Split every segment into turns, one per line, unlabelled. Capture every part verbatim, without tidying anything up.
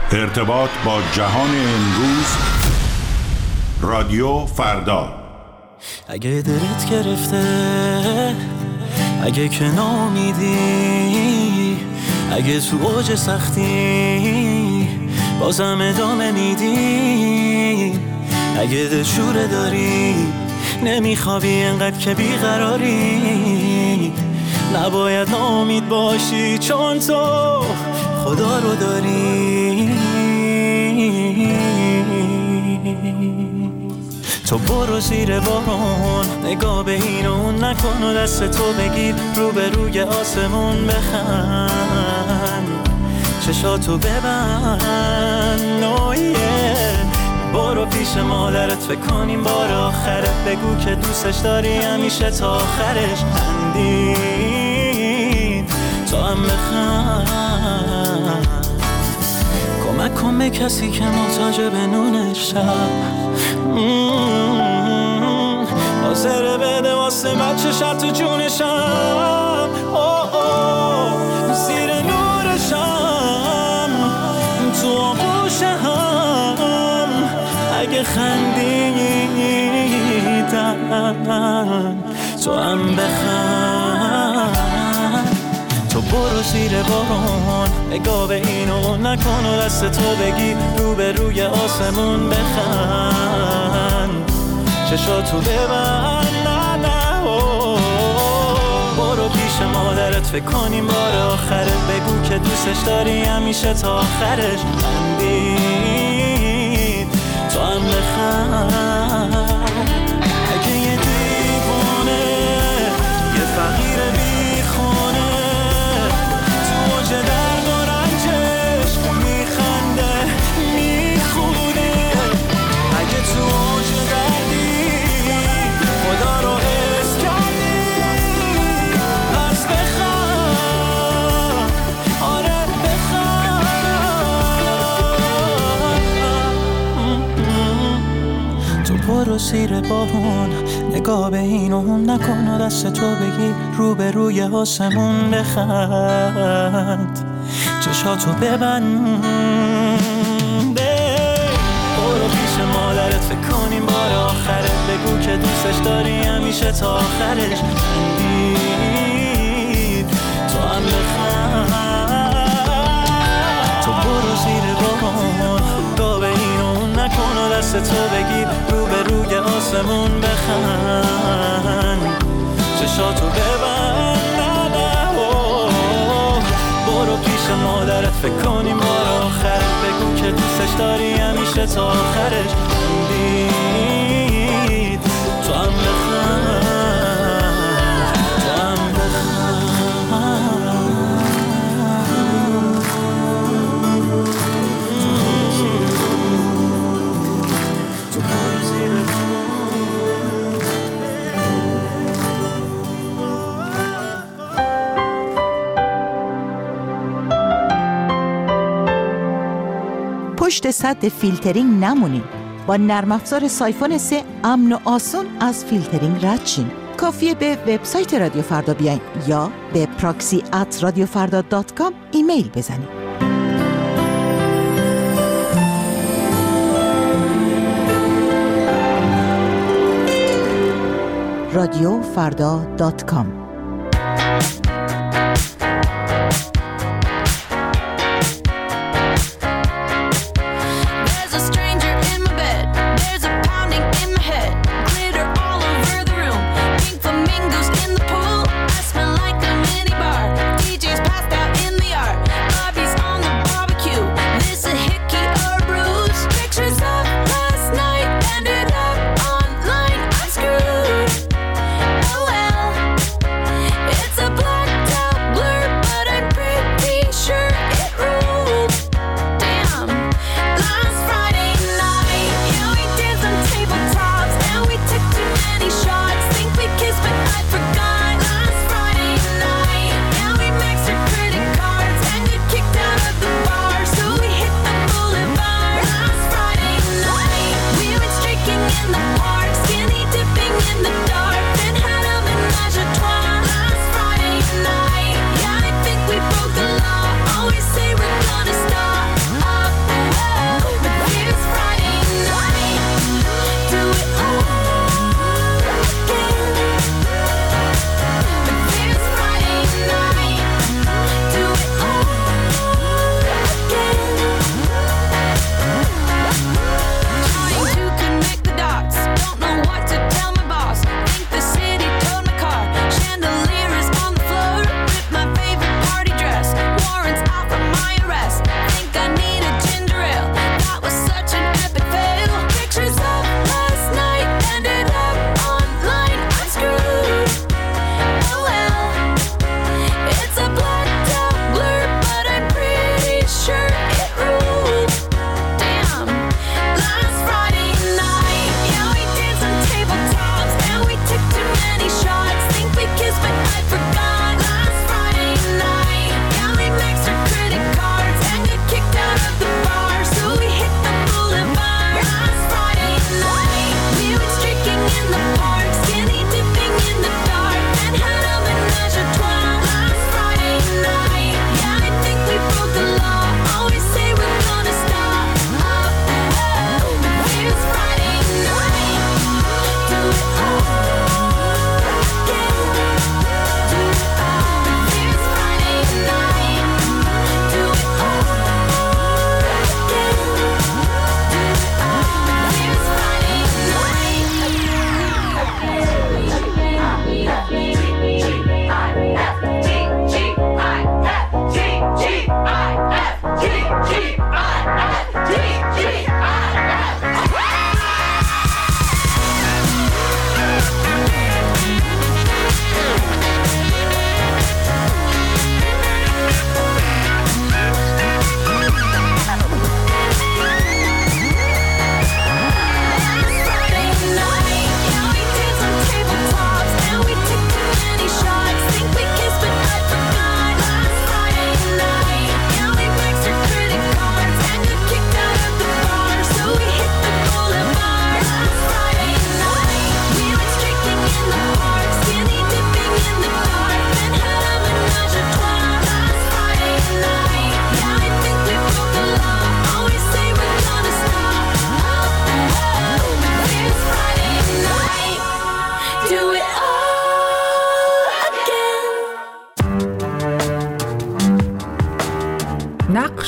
ارتباط با جهان امروز. رادیو فردا.
اگه دلت گرفته، اگه که نامیدی، اگه تو اوج سختی بازم ادامه میدی، اگه دلشوره داری نمیخوابی انقدر که بیقراری، نباید ناامید باشی چون تو خدا رو داری. تو برو زیر بارون، نگاه به این و اون نکن و دست تو بگیر رو به روی آسمون بخند، چشاتو ببند نویه. برو پیش مادرت فکر کنیم بار آخره، بگو که دوستش داری همیشه تا آخرش. خندید تو هم بخند، کمک کن به کسی که محتاج به نون شب، حاضره بده واسه بچه شب تو جونشم. اوه اوه زیر نورشم، تو آغوشم، اگه خندیدن تو هم بخند. تو برو زیر بارون، نگاه به این و نکن و دست تو بگی رو به روی آسمون بخند، چشاتو ببند نه نه. برو پیش مادرت فکر کنیم بار آخره، بگو که دوستش داری همیشه تا آخرش. خندید تو هم بخند. اگه یه دیوانه، یه فقیر بیخونه، تو اوج درد و رنجش میخنده میخونه، اگه تو اوج دردی خدا رو حس کردی پس بخند، آره بخند. تو برو زیر بارون، نگاه به این و اون نکن و دست تو بگی رو به روی آسمون بخند، چشاتو ببند. برو پیش مادرت فکر کنیم بار آخره، بگو که دوستش داری همیشه تا آخرش. خندید تو هم بخند. تو برو زیر بارون، نگاه به این و اون نکن و دست تو بگی رو به روی آسمون بخند، چشاتو ببند نه نه. برو پیش مادرت فکر کنیم بار آخره، بگو که دوستش داری همیشه تا آخرش. خندید تو هم بخند، تو هم تو برو زیر
پشت سد فیلترینگ نمونین. با نرم افزار سایفون سه امن و آسون از فیلترینگ رد شین. کافیه به وبسایت رادیو فردا بیاین یا به پراکسی ات رادیو فردا دات کام ایمیل بزنین. رادیو فردا دات کام.
It's a black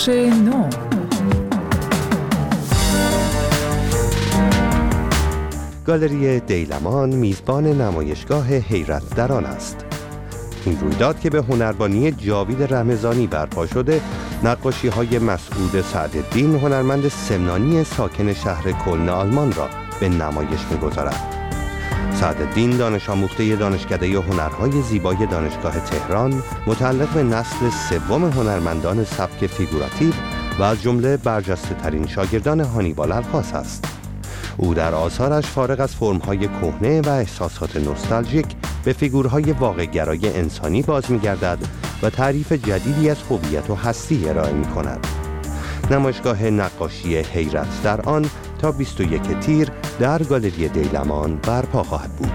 بخش نو.
گالری دیلمان میزبان نمایشگاه حیرت در آن است. این رویداد که به هنربانی جاوید رمضانی برپا شده، نقاشی‌های مسعود سعدالدین، هنرمند سمنانی ساکن شهر کلن آلمان را به نمایش می‌گذارد. سعدالدین دانش آموخته دانشکده هنرهای زیبای دانشگاه تهران، متعلق به نسل سوم هنرمندان سبک فیگوراتیو و از جمله برجسته ترین شاگردان هانیبال الفاس است. او در آثارش فارغ از فرم‌های کهنه و احساسات نوستالژیک به فیگورهای واقع‌گرای انسانی باز می‌گردد و تعریف جدیدی از هویت و هستی ارائه می‌کند. نمایشگاه نقاشی حیرت در آن تا بیست و یک تیر در گالری دیلمان برپا خواهد بود.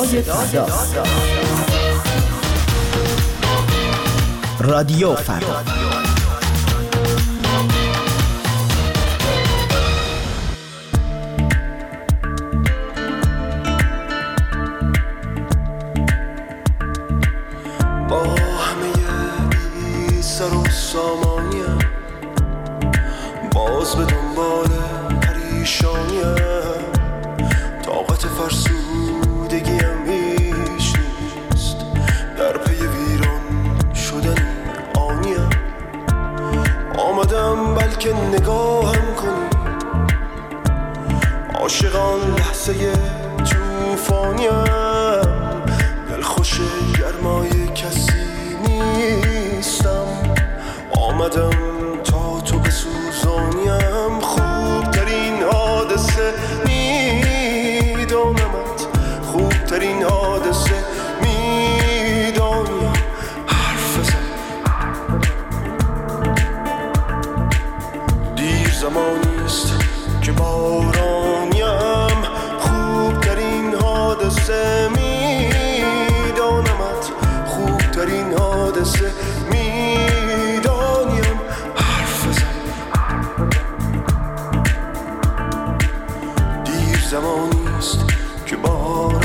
صدای فردا. رادیو فردا.
با همه بی سر و سامانیم باز به دنبال پریشانیم، طاقت فرسودگیم هیچ نیست، در پی ویران شدن آنیم. آمدم بلکه نگاهم کنی، عاشقان لحظه توفانیم، دلخوش گرمای کسی نیستم، آمدم تا تو بسوزانیم. خوب ترین حادثه میدانمت، خوب ترین حادثه میدانیم. حرف بزن، دیر زمانیست که بارانیم، خوب ترین حادثه میدانمت، خوب ترین حادثه میدانیم. حرف بزن، دیر زمانیست که بارانیم.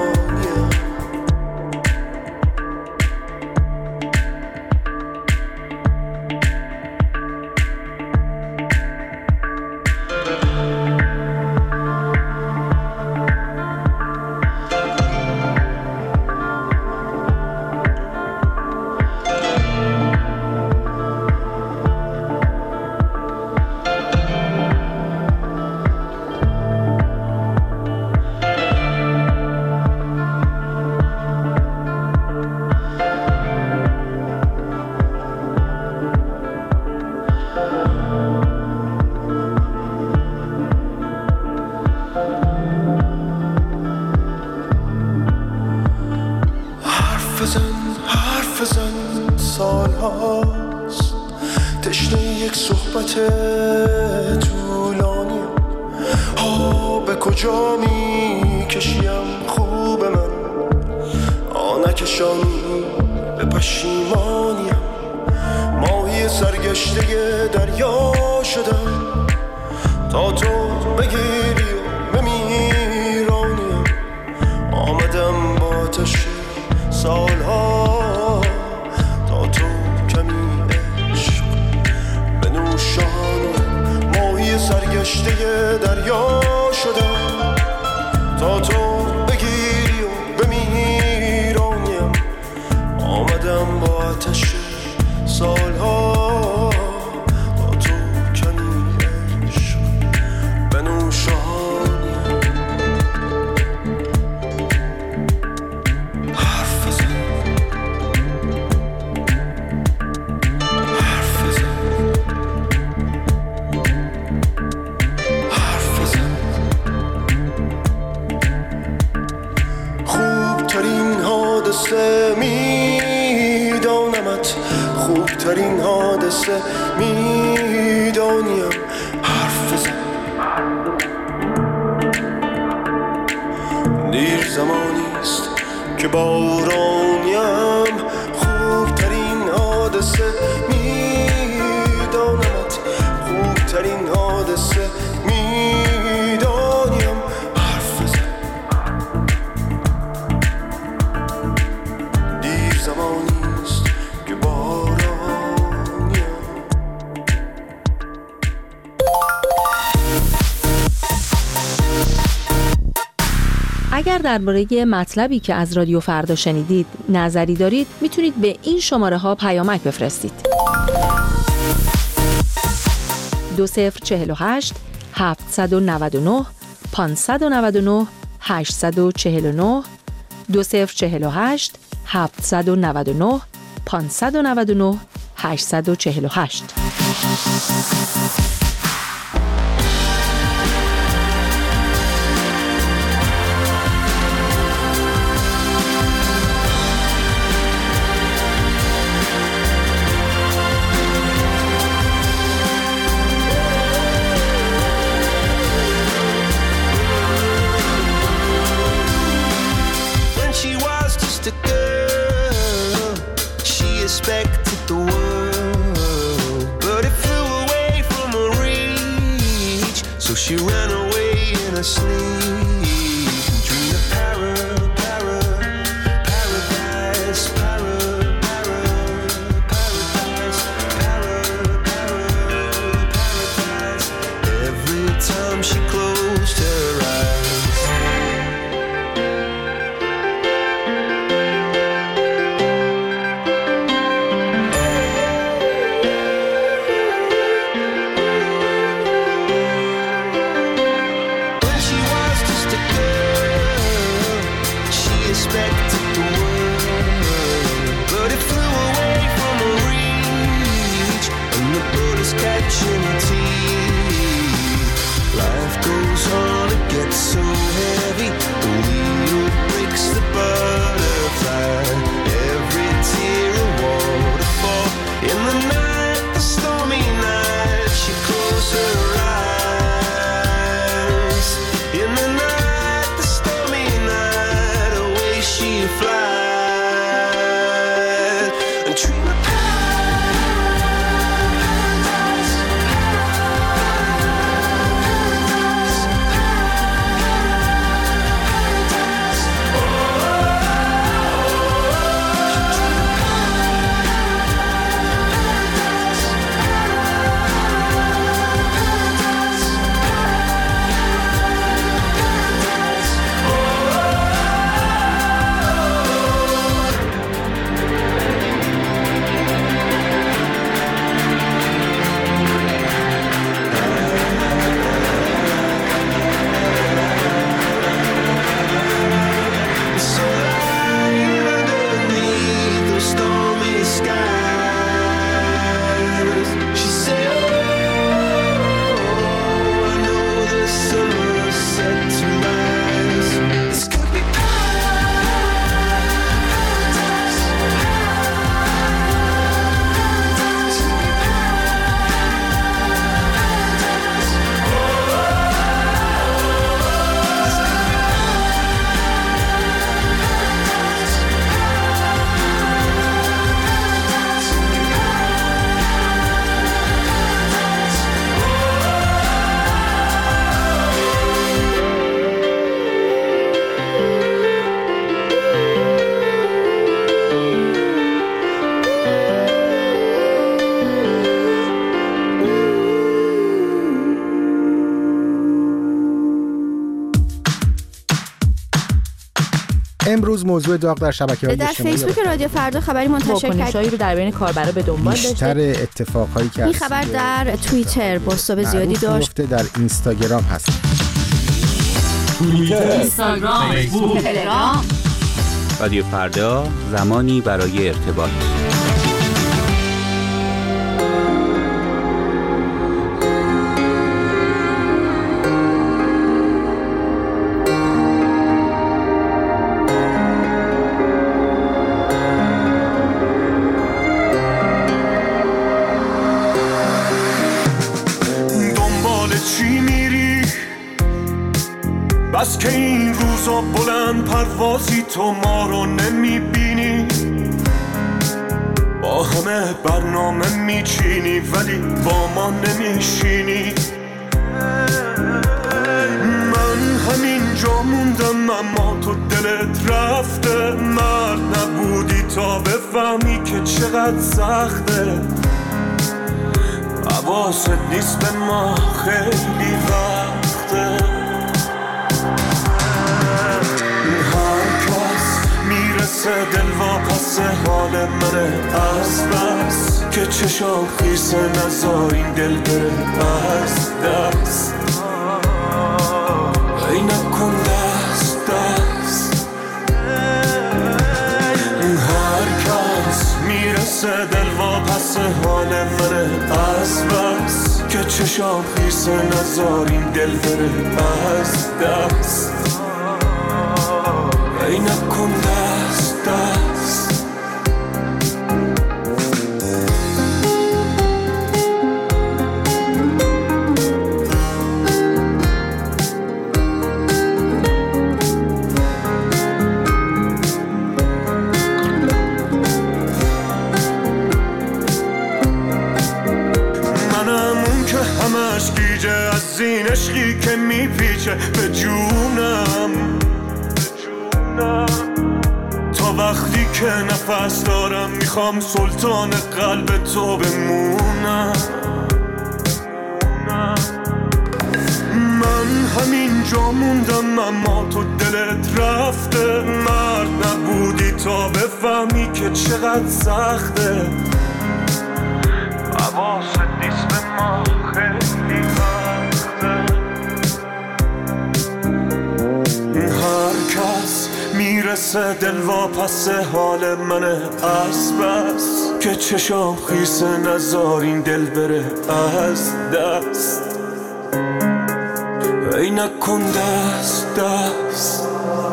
حرف بزن، سال هاست تشنه یک صحبت طولانی، ها به کجا می کشیم خوب من، آنکشانی به پشیمانیم. ماهی سرگشته دریا شدم تا تو بگیری و بمیرانیم. آمدم با آتش سالها تا تو کمی عشق بنوشانم. ماهی سرگشته دریا شدم تا تو بگیری و بمیرانیم. آمدم با آتش سالها تا تو کمی عشق بنوشانیم. میدانمت، خوب ترین حادثه میدانیم. حرف بزن، دیر زمانیست که بارانیم، خوب ترین حادثه میدانمت، خوب ترین حادثه میدانیم. حرف بزن، دیر زمانیست که بارانیم.
اگر درباره مطلبی که از رادیو فردا شنیدید نظری دارید، میتونید به این شماره ها پیامک بفرستید. دو صفر چهل و هشت هفتصد و نود و نه پانصد و نود و نه هشتصد و چهل و نه دو صفر چهل و هشت هفتصد و نود و نه پانصد و نود و نه هشتصد و چهل و هشت.
just a girl. She expected the world, but it flew away from her reach. So she ran away in her sleep, dreamed of para, para, paradise, para, para, paradise, para, para, paradise. Every time she closed her eyes. When she was just a girl, she expected the world, but it flew away from her reach, and the bullets catching her teeth. Life goes on, it gets so heavy, the wheel breaks the butterfly. Every tear a waterfall. In the night, the stormy night, she closed her eyes. In the night, the stormy night, away she flies. And dream of paradise, paradise, paradise. Oh, dream of so lying underneath those stormy skies, she said, oh, I know the summer's set to rise. This could be paradise, paradise,
امروز موضوع داغ در شبکه‌های
در
اجتماعی
فیسبوک رادیو فردا خبری منتشر
واکنشایی
کرد.
رو در بین کاربرا به دنبال
بیشتر
داشته.
اتفاقهایی که
این
از
خبر در توییتر بازتاب زیادی داشت.
در اینستاگرام هست.
اینستاگرام، فیسبوک،
تلگرام.
رادیو فردا، زمانی برای ارتباط.
دنبال چی میری؟ بس که این روزا بلند پروازی تو ما رو نمیبینی، با همه برنامه میچینی ولی با ما نمیشینی. من همینجا موندم اما تو دلت رفته، مرد نبودی تا بفهمی که چقدر سخته. حواست نیست به ما خیلی وقته. هر کس میرسه دل واپس حال منه، از بس که چشام خیسه نزار این دل بره از دست. ای نکن دست دست. هر کس میرسه دل واپس حال منه، از بس که چشام خیسه نزار این دل بره از دست. ای نکن دست دست.
عشقی که میپیچه به جونم تا وقتی که نفس دارم میخوام سلطان قلب تو بمونم. من همینجا موندم اما تو دلت رفته، مرد نبودی تا بفهمی که چقدر سخته. حواست نیست به ما خیلی وقته. هر کس میرسه دل واپس حال منه از بس که چشام خیسه نزار این دل بره از دست. ای نکن دست دست.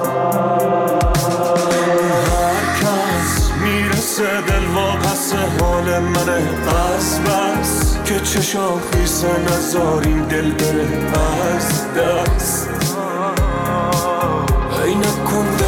هر کس میرسه دل واپس حال منه از بس که چشام خیسه نزار این دل بره از دست. ای نکن